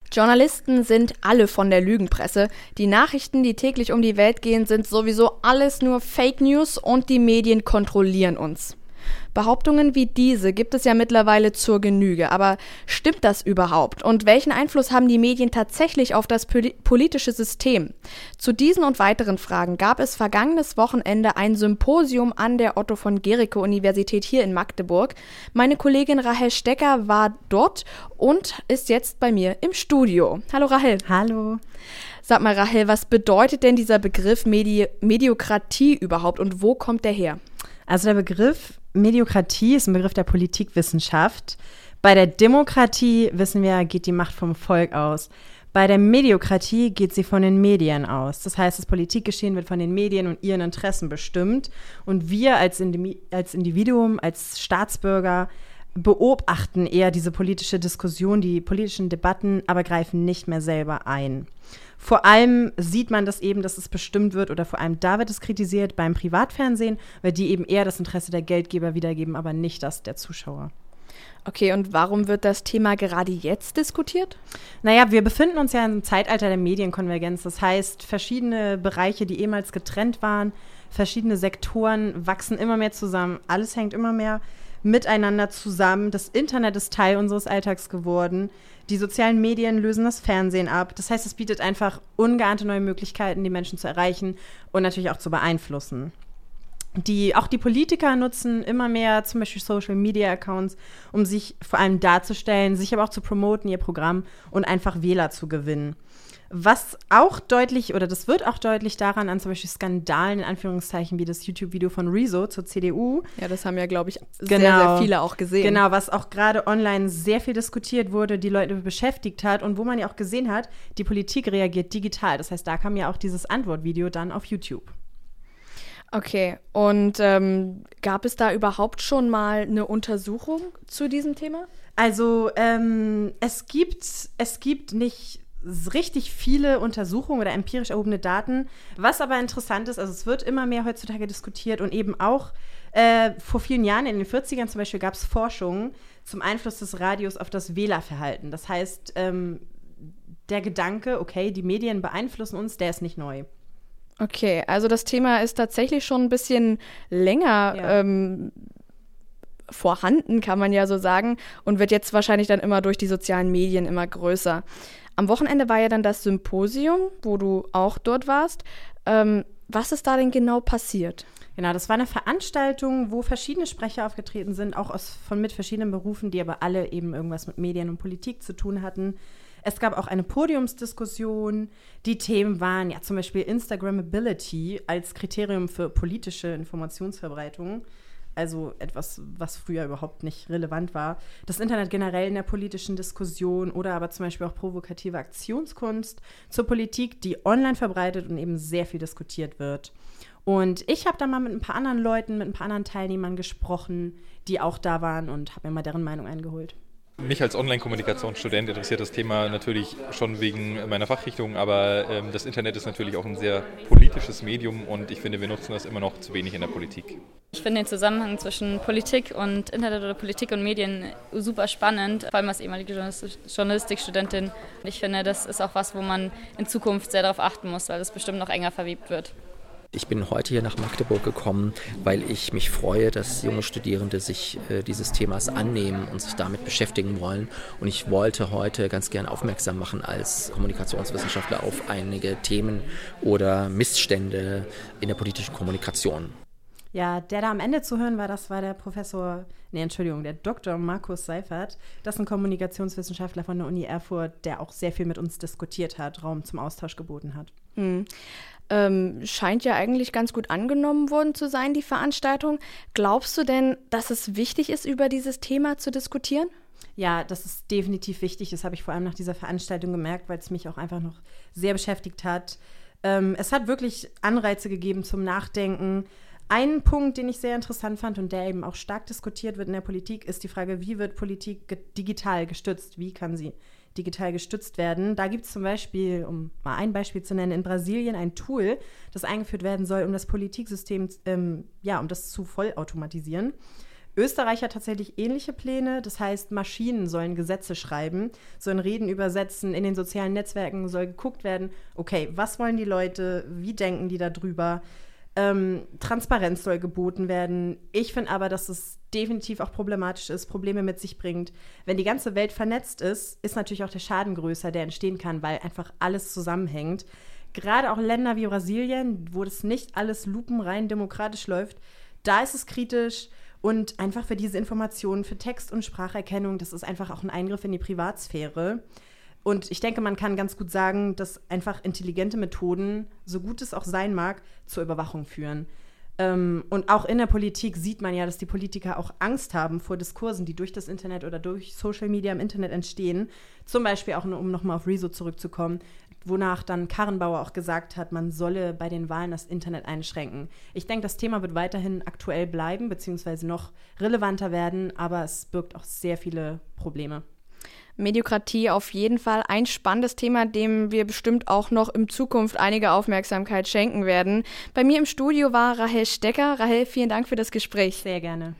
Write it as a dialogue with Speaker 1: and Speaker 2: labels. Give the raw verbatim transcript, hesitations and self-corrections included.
Speaker 1: Journalisten sind alle von der Lügenpresse. Die Nachrichten, die täglich um die Welt gehen, sind sowieso alles nur Fake News und die Medien kontrollieren uns. Behauptungen wie diese gibt es ja mittlerweile zur Genüge, aber stimmt das überhaupt? Und welchen Einfluss haben die Medien tatsächlich auf das politische System? Zu diesen und weiteren Fragen gab es vergangenes Wochenende ein Symposium an der Otto von Guericke Universität hier in Magdeburg. Meine Kollegin Rahel Stecker war dort und ist jetzt bei mir im Studio. Hallo Rahel.
Speaker 2: Hallo.
Speaker 1: Sag mal Rahel, was bedeutet denn dieser Begriff Medi- Mediokratie überhaupt und wo kommt der her?
Speaker 2: Also der Begriff Mediokratie ist ein Begriff der Politikwissenschaft. Bei der Demokratie, wissen wir, geht die Macht vom Volk aus. Bei der Mediokratie geht sie von den Medien aus. Das heißt, das Politikgeschehen wird von den Medien und ihren Interessen bestimmt. Und wir als, Indi- als Individuum, als Staatsbürger beobachten eher diese politische Diskussion, die politischen Debatten, aber greifen nicht mehr selber ein. Vor allem sieht man das eben, dass es bestimmt wird, oder vor allem da wird es kritisiert beim Privatfernsehen, weil die eben eher das Interesse der Geldgeber wiedergeben, aber nicht das der Zuschauer.
Speaker 1: Okay, und warum wird das Thema gerade jetzt diskutiert?
Speaker 2: Naja, wir befinden uns ja im Zeitalter der Medienkonvergenz. Das heißt, verschiedene Bereiche, die ehemals getrennt waren, verschiedene Sektoren wachsen immer mehr zusammen. Alles hängt immer mehr miteinander zusammen. Das Internet ist Teil unseres Alltags geworden. Die sozialen Medien lösen das Fernsehen ab. Das heißt, es bietet einfach ungeahnte neue Möglichkeiten, die Menschen zu erreichen und natürlich auch zu beeinflussen. Die, auch die Politiker nutzen immer mehr zum Beispiel Social-Media-Accounts, um sich vor allem darzustellen, sich aber auch zu promoten, ihr Programm, und einfach Wähler zu gewinnen. Was auch deutlich, oder das wird auch deutlich daran an zum Beispiel Skandalen, in Anführungszeichen, wie das YouTube-Video von Rezo zur C D U.
Speaker 1: Ja, das haben ja, glaube ich,
Speaker 2: genau,
Speaker 1: sehr, sehr viele auch gesehen.
Speaker 2: Genau, was auch gerade online sehr viel diskutiert wurde, die Leute beschäftigt hat und wo man ja auch gesehen hat, die Politik reagiert digital. Das heißt, da kam ja auch dieses Antwortvideo dann auf YouTube.
Speaker 1: Okay, und ähm, gab es da überhaupt schon mal eine Untersuchung zu diesem Thema?
Speaker 2: Also ähm, es gibt, es gibt nicht richtig viele Untersuchungen oder empirisch erhobene Daten. Was aber interessant ist, also es wird immer mehr heutzutage diskutiert und eben auch äh, vor vielen Jahren, in den vierzigern zum Beispiel, gab es Forschungen zum Einfluss des Radios auf das Wählerverhalten. Das heißt, ähm, der Gedanke, okay, die Medien beeinflussen uns, der ist nicht neu.
Speaker 1: Okay, also das Thema ist tatsächlich schon ein bisschen länger ja. ähm, vorhanden, kann man ja so sagen, und wird jetzt wahrscheinlich dann immer durch die sozialen Medien immer größer. Am Wochenende war ja dann das Symposium, wo du auch dort warst. Ähm, was ist da denn genau passiert?
Speaker 2: Genau, das war eine Veranstaltung, wo verschiedene Sprecher aufgetreten sind, auch aus, von mit verschiedenen Berufen, die aber alle eben irgendwas mit Medien und Politik zu tun hatten. Es gab auch eine Podiumsdiskussion. Die Themen waren ja zum Beispiel Instagrammability als Kriterium für politische Informationsverbreitung. Also etwas, was früher überhaupt nicht relevant war. Das Internet generell in der politischen Diskussion oder aber zum Beispiel auch provokative Aktionskunst zur Politik, die online verbreitet und eben sehr viel diskutiert wird. Und ich habe da mal mit ein paar anderen Leuten, mit ein paar anderen Teilnehmern gesprochen, die auch da waren, und habe mir mal deren Meinung eingeholt.
Speaker 3: Mich als Online-Kommunikationsstudent interessiert das Thema natürlich schon wegen meiner Fachrichtung, aber ähm, das Internet ist natürlich auch ein sehr politisches Medium und ich finde, wir nutzen das immer noch zu wenig in der Politik.
Speaker 4: Ich finde den Zusammenhang zwischen Politik und Internet oder Politik und Medien super spannend, vor allem als ehemalige Journalistikstudentin. Ich finde, das ist auch was, wo man in Zukunft sehr darauf achten muss, weil es bestimmt noch enger verwebt wird.
Speaker 5: Ich bin heute hier nach Magdeburg gekommen, weil ich mich freue, dass junge Studierende sich äh, dieses Themas annehmen und sich damit beschäftigen wollen. Und ich wollte heute ganz gern aufmerksam machen als Kommunikationswissenschaftler auf einige Themen oder Missstände in der politischen Kommunikation.
Speaker 2: Ja, der da am Ende zu hören war, das war der Professor, nee, Entschuldigung, der Doktor Markus Seifert. Das ist ein Kommunikationswissenschaftler von der Uni Erfurt, der auch sehr viel mit uns diskutiert hat, Raum zum Austausch geboten hat.
Speaker 1: Hm. Ähm, scheint ja eigentlich ganz gut angenommen worden zu sein, die Veranstaltung. Glaubst du denn, dass es wichtig ist, über dieses Thema zu diskutieren?
Speaker 2: Ja, das ist definitiv wichtig. Das habe ich vor allem nach dieser Veranstaltung gemerkt, weil es mich auch einfach noch sehr beschäftigt hat. Ähm, es hat wirklich Anreize gegeben zum Nachdenken. Ein Punkt, den ich sehr interessant fand und der eben auch stark diskutiert wird in der Politik, ist die Frage, wie wird Politik ge- digital gestützt? Wie kann sie digital gestützt werden? Da gibt es zum Beispiel, um mal ein Beispiel zu nennen, in Brasilien ein Tool, das eingeführt werden soll, um das Politiksystem, ähm, ja, um das zu vollautomatisieren. Österreich hat tatsächlich ähnliche Pläne. Das heißt, Maschinen sollen Gesetze schreiben, sollen Reden übersetzen, in den sozialen Netzwerken soll geguckt werden, okay, was wollen die Leute, wie denken die da drüber? Ähm, Transparenz soll geboten werden. Ich finde aber, dass es definitiv auch problematisch ist, Probleme mit sich bringt. Wenn die ganze Welt vernetzt ist, ist natürlich auch der Schaden größer, der entstehen kann, weil einfach alles zusammenhängt. Gerade auch Länder wie Brasilien, wo das nicht alles lupenrein demokratisch läuft, da ist es kritisch. Und einfach für diese Informationen, für Text- und Spracherkennung, das ist einfach auch ein Eingriff in die Privatsphäre. Und ich denke, man kann ganz gut sagen, dass einfach intelligente Methoden, so gut es auch sein mag, zur Überwachung führen. Ähm, und auch in der Politik sieht man ja, dass die Politiker auch Angst haben vor Diskursen, die durch das Internet oder durch Social Media im Internet entstehen. Zum Beispiel auch, um nochmal auf Rezo zurückzukommen, wonach dann Karrenbauer auch gesagt hat, man solle bei den Wahlen das Internet einschränken. Ich denke, das Thema wird weiterhin aktuell bleiben, beziehungsweise noch relevanter werden, aber es birgt auch sehr viele Probleme.
Speaker 1: Mediokratie auf jeden Fall ein spannendes Thema, dem wir bestimmt auch noch in Zukunft einige Aufmerksamkeit schenken werden. Bei mir im Studio war Rahel Stecker. Rahel, vielen Dank für das Gespräch.
Speaker 2: Sehr gerne.